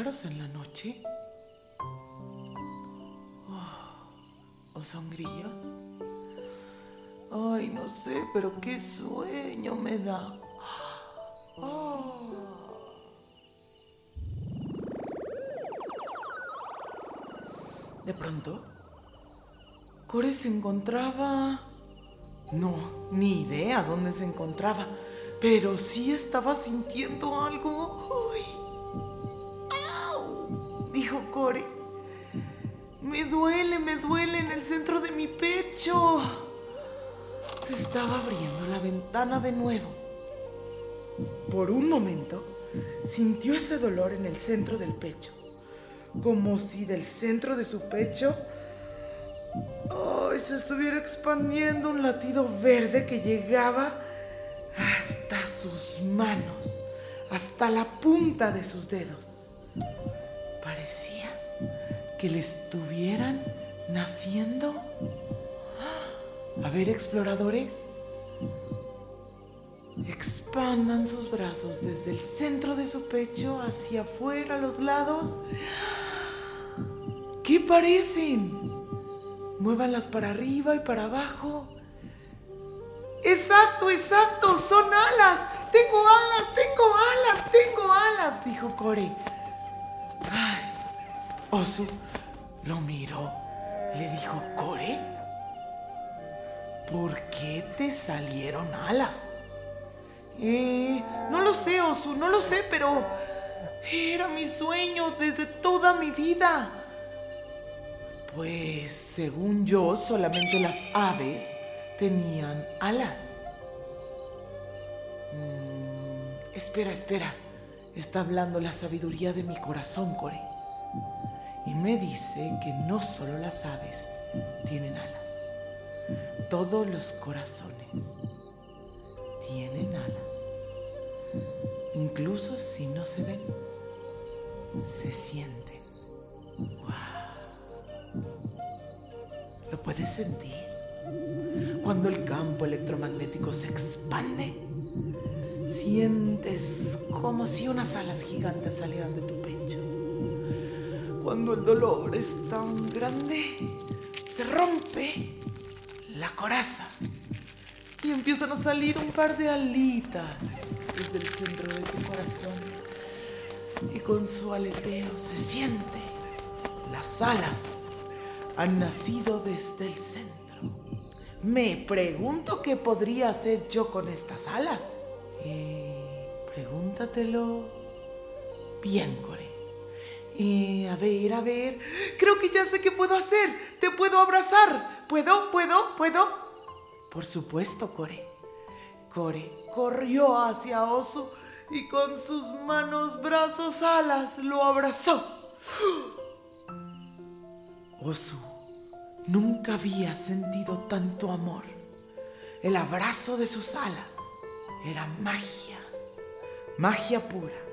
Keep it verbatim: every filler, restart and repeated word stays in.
pájaros en la noche? Oh, ¿o son grillos? Ay, no sé, pero qué sueño me da. Oh. De pronto, Core se encontraba... No, ni idea dónde se encontraba, pero sí estaba sintiendo algo. ¡Uy! ¡Au! Dijo Core. Me duele, me duele en el centro de mi pecho. Se estaba abriendo la ventana de nuevo. Por un momento, sintió ese dolor en el centro del pecho, como si del centro de su pecho oh, se estuviera expandiendo un latido verde que llegaba hasta sus manos, hasta la punta de sus dedos. Parecía que le estuvieran naciendo. A ver, exploradores, expandan sus brazos desde el centro de su pecho hacia afuera, a los lados. ¿Qué parecen? Muévanlas para arriba y para abajo. ¡Exacto, exacto! ¡Son alas! ¡Tengo alas, tengo alas, tengo alas!, dijo Core. ¡Ay! Osu lo miró. Le dijo: ¿Core? ¿Por qué te salieron alas? Eh, no lo sé, Osu, no lo sé, pero era mi sueño desde toda mi vida. Pues, según yo, solamente las aves tenían alas. Mm, espera, espera. Está hablando la sabiduría de mi corazón, Core. Y me dice que no solo las aves tienen alas. Todos los corazones tienen alas. Incluso si no se ven, se sienten. ¡Wow! ¿Lo puedes sentir? Cuando el campo electromagnético se expande, sientes como si unas alas gigantes salieran de tu pecho. Cuando el dolor es tan grande, se rompe la coraza y empiezan a salir un par de alitas desde el centro de tu corazón. Y con su aleteo se siente. Las alas han nacido desde el centro. Me pregunto qué podría hacer yo con estas alas. Eh, pregúntatelo bien, Core. Eh, a ver, a ver. Creo que ya sé qué puedo hacer. Te puedo abrazar. ¿Puedo? ¿Puedo? ¿Puedo? Por supuesto, Core. Core corrió hacia Osu y con sus manos, brazos, alas lo abrazó. Osu nunca había sentido tanto amor. El abrazo de sus alas era magia, magia pura.